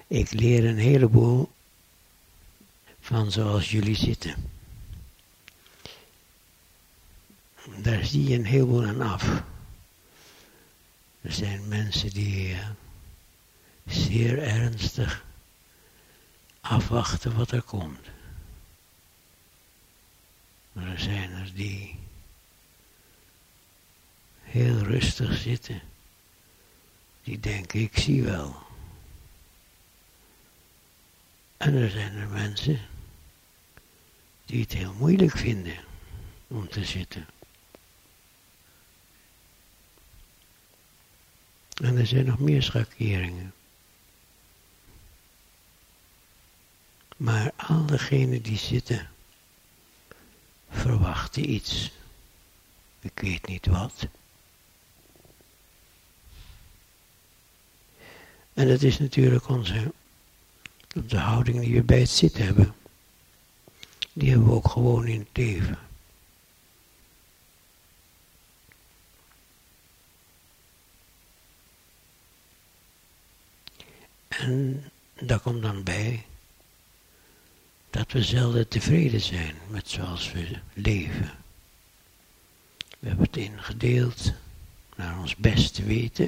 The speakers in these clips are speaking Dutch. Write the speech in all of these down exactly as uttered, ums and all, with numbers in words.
Ik leer een heleboel van zoals jullie zitten. Daar zie je een heleboel aan af. Er zijn mensen die uh, zeer ernstig afwachten wat er komt. Maar er zijn er die heel rustig zitten. Die denken, ik zie wel. En er zijn er mensen die het heel moeilijk vinden om te zitten. En er zijn nog meer schakeringen. Maar al diegenen die zitten, verwachten iets. Ik weet niet wat. En dat is natuurlijk onze, de houding die we bij het zitten hebben. Die hebben we ook gewoon in het leven. En daar komt dan bij dat we zelden tevreden zijn met zoals we leven. We hebben het ingedeeld naar ons beste weten.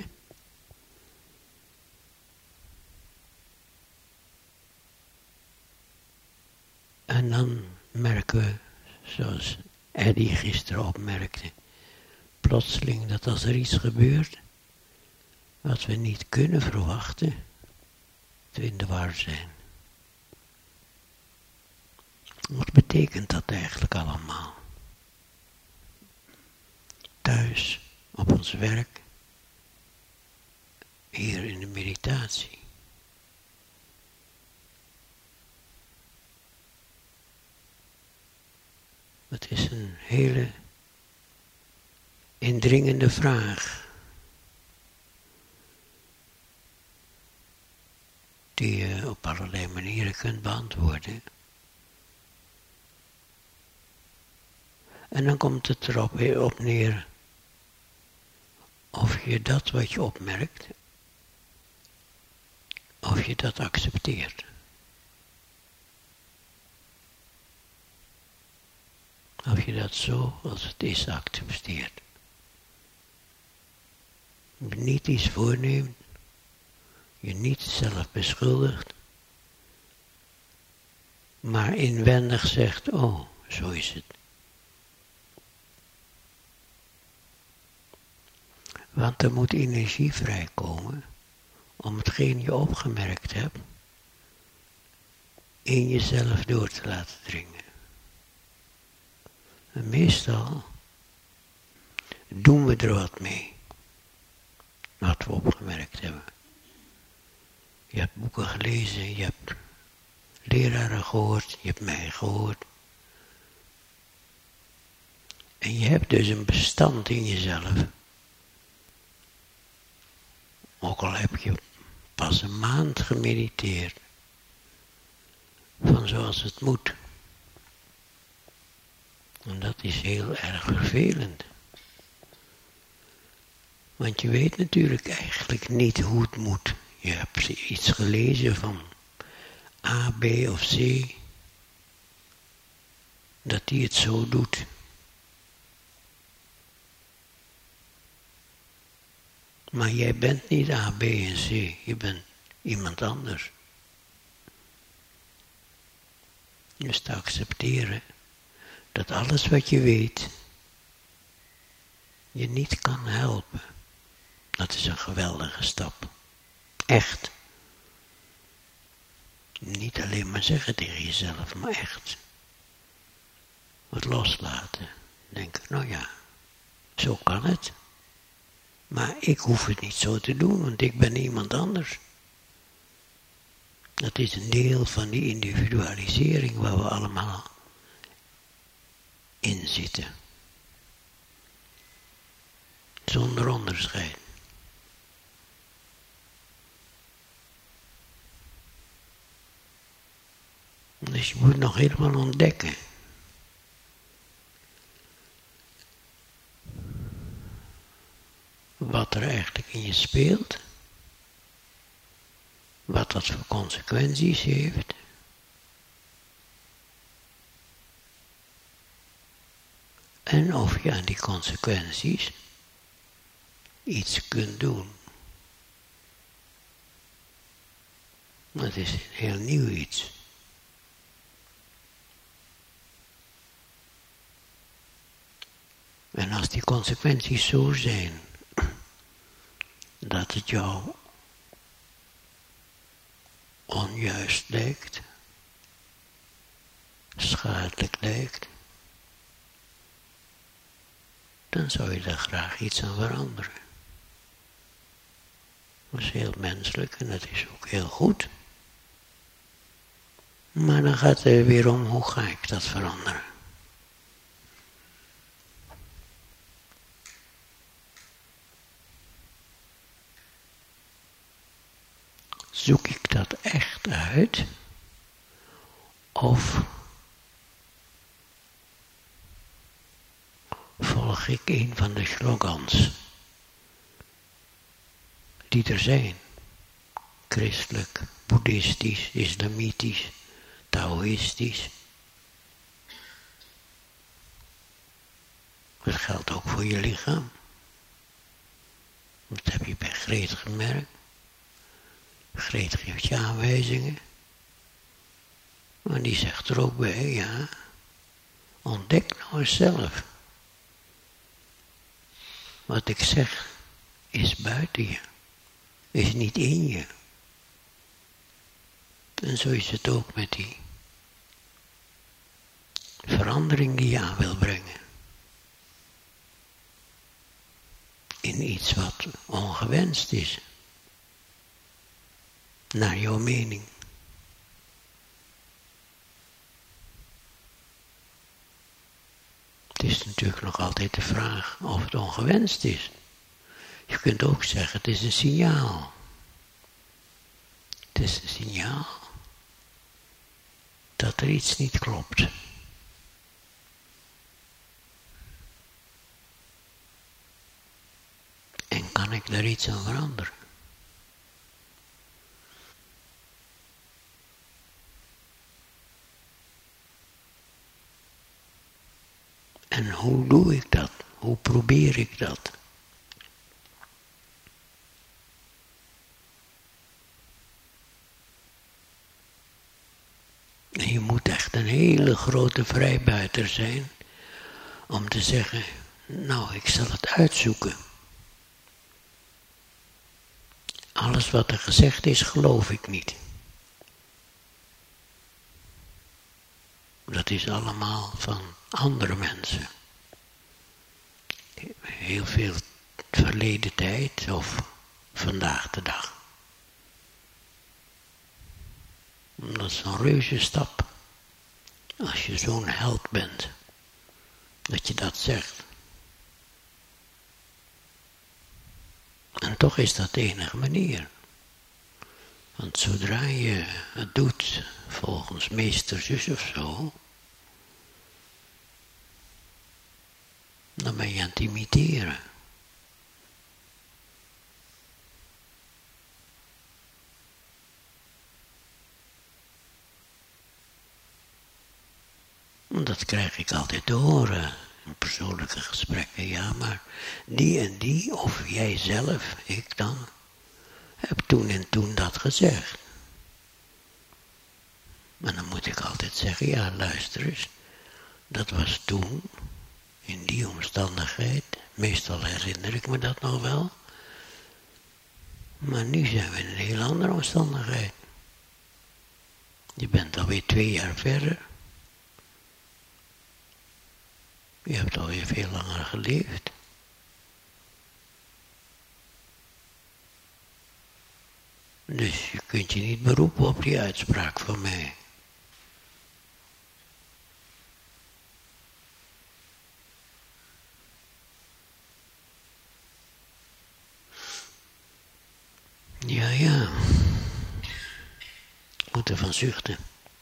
En dan merken we, zoals Eddie gisteren opmerkte, plotseling dat als er iets gebeurt wat we niet kunnen verwachten, we in de war zijn. Wat betekent dat eigenlijk allemaal? Thuis, op ons werk, hier in de meditatie. Het is een hele indringende vraag. Die je op allerlei manieren kunt beantwoorden. En dan komt het erop weer op neer of je dat wat je opmerkt, of je dat accepteert. Of je dat zo als het is accepteert. Je niet iets voorneemt, je niet zelf beschuldigt, maar inwendig zegt, oh, zo is het. Want er moet energie vrijkomen om hetgeen je opgemerkt hebt in jezelf door te laten dringen. En meestal doen we er wat mee, wat we opgemerkt hebben. Je hebt boeken gelezen, je hebt leraren gehoord, je hebt mij gehoord. En je hebt dus een bestand in jezelf. Ook al heb je pas een maand gemediteerd. Van zoals het moet. En dat is heel erg vervelend. Want je weet natuurlijk eigenlijk niet hoe het moet. Je hebt iets gelezen van A, B of C. Dat die het zo doet. Maar jij bent niet A, B en C. Je bent iemand anders. Dus te accepteren dat alles wat je weet je niet kan helpen. Dat is een geweldige stap. Echt. Niet alleen maar zeggen tegen jezelf, maar echt. Wat loslaten. Denken, nou ja, zo kan het. Maar ik hoef het niet zo te doen, want ik ben iemand anders. Dat is een deel van die individualisering waar we allemaal in zitten. Zonder onderscheid. Dus je moet nog helemaal ontdekken. Wat er eigenlijk in je speelt. Wat dat voor consequenties heeft. En of je aan die consequenties iets kunt doen. Dat is een heel nieuw iets. En als die consequenties zo zijn, dat het jou onjuist lijkt, schadelijk lijkt, dan zou je daar graag iets aan veranderen. Dat is heel menselijk en dat is ook heel goed. Maar dan gaat het weer om, hoe ga ik dat veranderen? Zoek ik dat echt uit? Of volg ik een van de slogans die er zijn? Christelijk, boeddhistisch, islamitisch, taoïstisch. Dat geldt ook voor je lichaam. Dat heb je bij Greet gemerkt. Greet geeft je aanwijzingen. Maar die zegt er ook bij, ja, ontdek nou eens zelf. Wat ik zeg is buiten je, is niet in je. En zo is het ook met die verandering die je aan wil brengen. In iets wat ongewenst is. Naar jouw mening. Het is natuurlijk nog altijd de vraag of het ongewenst is. Je kunt ook zeggen, het is een signaal. Het is een signaal dat er iets niet klopt. En kan ik daar iets aan veranderen? En hoe doe ik dat? Hoe probeer ik dat? En je moet echt een hele grote vrijbuiter zijn om te zeggen, nou, ik zal het uitzoeken. Alles wat er gezegd is, geloof ik niet. Dat is allemaal van andere mensen. Heel veel verleden tijd of vandaag de dag. Dat is een reuze stap. Als je zo'n held bent, dat je dat zegt. En toch is dat de enige manier. Want zodra je het doet volgens meester zus of zo, dan ben je aan het imiteren. Dat krijg ik altijd te horen in persoonlijke gesprekken. Ja, maar die en die, of jij zelf, ik dan, heb toen en toen dat gezegd. En dan moet ik altijd zeggen, ja, luister eens, dat was toen, in die omstandigheid, meestal herinner ik me dat nog wel, maar nu zijn we in een heel andere omstandigheid. Je bent alweer twee jaar verder. Je hebt alweer veel langer geleefd. Dus je kunt je niet beroepen op die uitspraak van mij. Ja, ja. Ik moet ervan zuchten.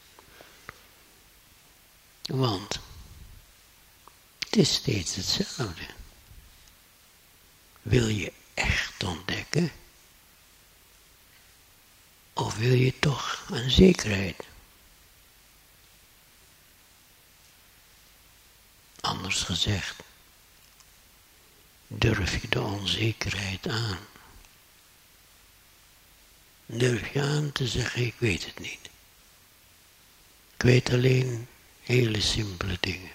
Want het is steeds hetzelfde. Wil je echt ontdekken? Of wil je toch een zekerheid? Anders gezegd, durf je de onzekerheid aan? Durf je aan te zeggen, ik weet het niet. Ik weet alleen hele simpele dingen.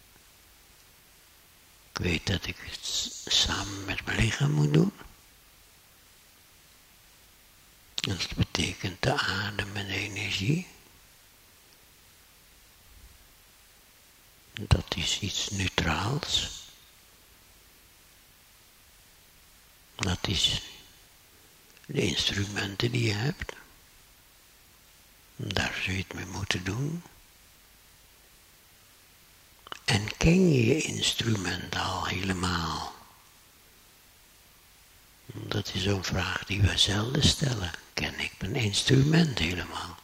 Ik weet dat ik het samen met mijn lichaam moet doen. Dat betekent de adem en de energie. Dat is iets neutraals. Dat is de instrumenten die je hebt. Daar zul je het mee moeten doen. En ken je je instrument al helemaal? Dat is zo'n vraag die we zelden stellen. Ken ik mijn instrument helemaal?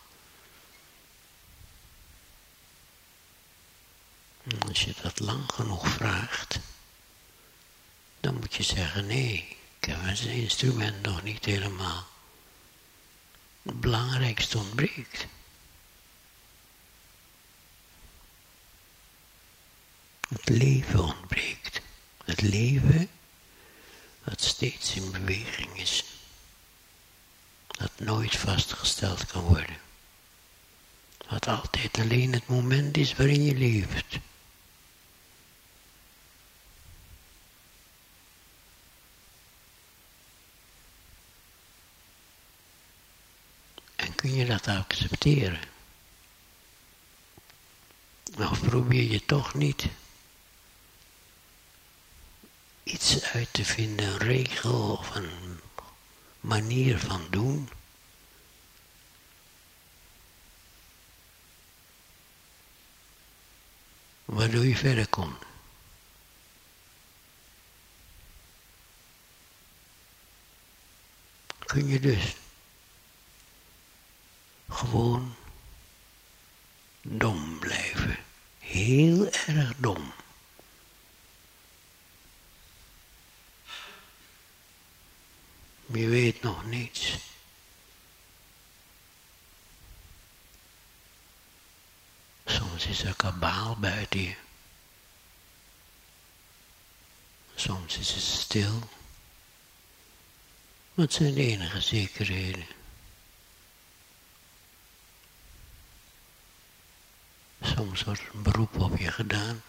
Als je dat lang genoeg vraagt, dan moet je zeggen, nee, ik ken mijn instrument nog niet helemaal. Het belangrijkste ontbreekt. Het leven ontbreekt. Het leven dat steeds in beweging is. Dat nooit vastgesteld kan worden. Wat altijd alleen het moment is waarin je leeft. En kun je dat accepteren? Of probeer je toch niet iets uit te vinden, een regel of een manier van doen, waardoor je verder komt. Kun je dus gewoon dom blijven. Heel erg dom. Je weet nog niets. Soms is er kabaal buiten je. Soms is het stil. Wat zijn de enige zekerheden? Soms wordt een beroep op je gedaan.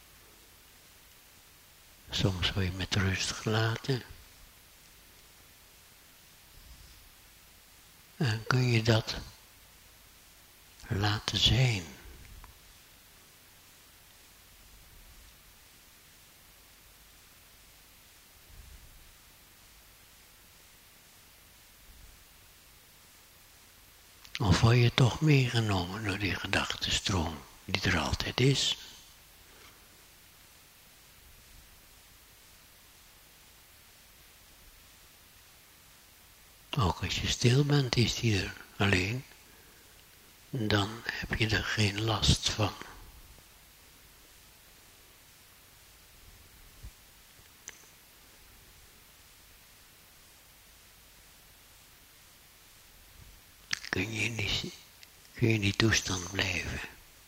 Soms word je met rust gelaten. En kun je dat laten zijn. Of word je toch meegenomen door die gedachtenstroom die er altijd is? Ook als je stil bent is die er alleen. Dan heb je er geen last van. Kun je in die, kun je in die toestand blijven.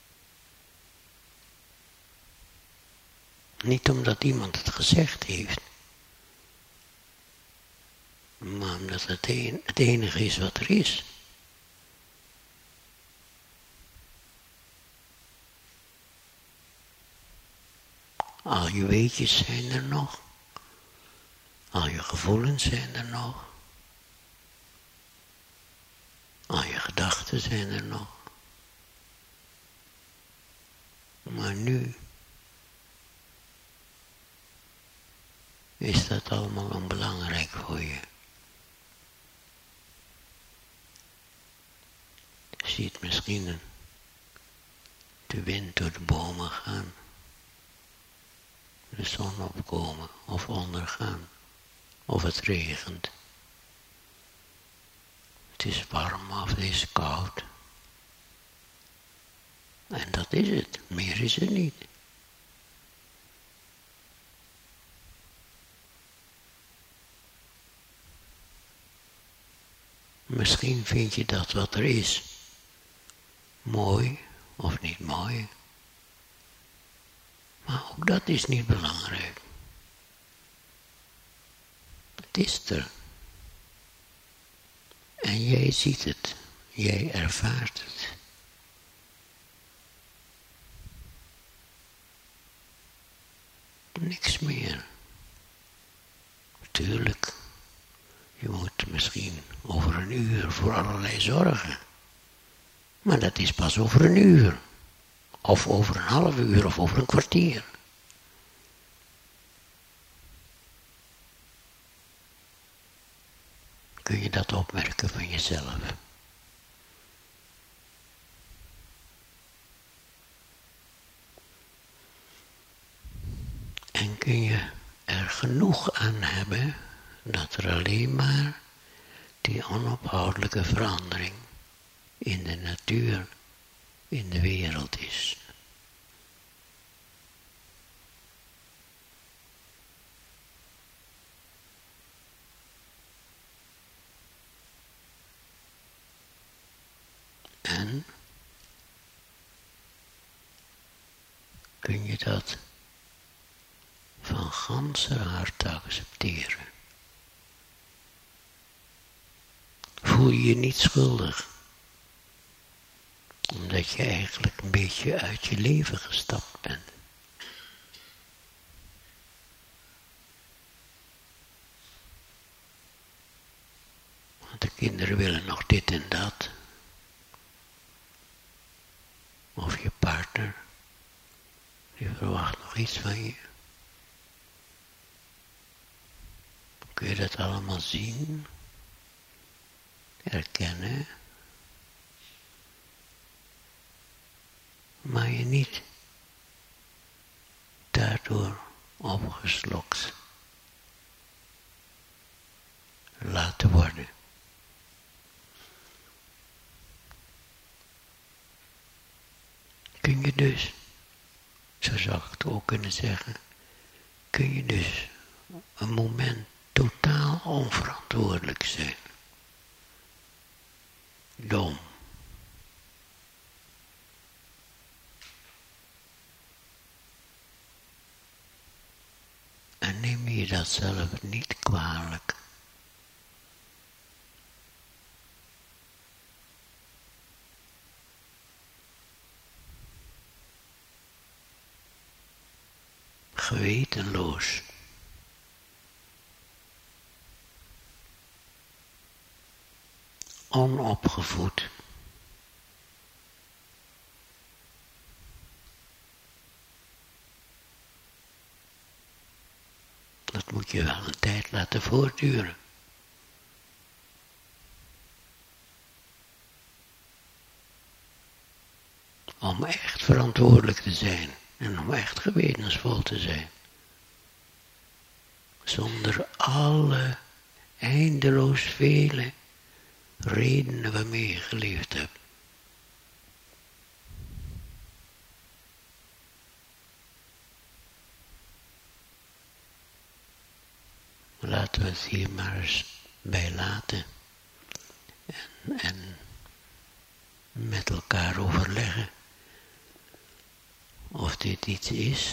Niet omdat iemand het gezegd heeft. Maar omdat het, een, het enige is wat er is. Al je weetjes zijn er nog. Al je gevoelens zijn er nog. Al je gedachten zijn er nog. Maar nu is dat allemaal onbelangrijk voor je. Je ziet misschien de wind door de bomen gaan. De zon opkomen of ondergaan. Of het regent. Het is warm of het is koud. En dat is het. Meer is het niet. Misschien vind je dat wat er is mooi of niet mooi. Maar ook dat is niet belangrijk. Het is er. En jij ziet het. Jij ervaart het. Niks meer. Tuurlijk. Je moet misschien over een uur voor allerlei zorgen. Maar dat is pas over een uur. Of over een half uur of over een kwartier. Kun je dat opmerken van jezelf? En kun je er genoeg aan hebben dat er alleen maar die onophoudelijke verandering in de natuur, in de wereld is. En kun je dat van ganser harte accepteren. Voel je je niet schuldig, omdat je eigenlijk een beetje uit je leven gestapt bent. Want de kinderen willen nog dit en dat. Of je partner, die verwacht nog iets van je. Kun je dat allemaal zien, herkennen, maar je niet daardoor opgeslokt laten worden. Kun je dus, zo zou ik het ook kunnen zeggen, kun je dus een moment totaal onverantwoordelijk zijn. Dom. En neem je dat zelf niet kwalijk. Gewetenloos. Onopgevoed. Dat moet je wel een tijd laten voortduren. Om echt verantwoordelijk te zijn en om echt gewetensvol te zijn. Zonder alle eindeloos vele redenen waarmee je geleefd hebt. Laten we het hier maar eens bij laten en, en met elkaar overleggen of dit iets is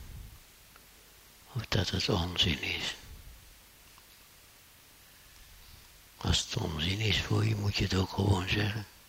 of dat het onzin is. Als het onzin is voor je, moet je het ook gewoon zeggen.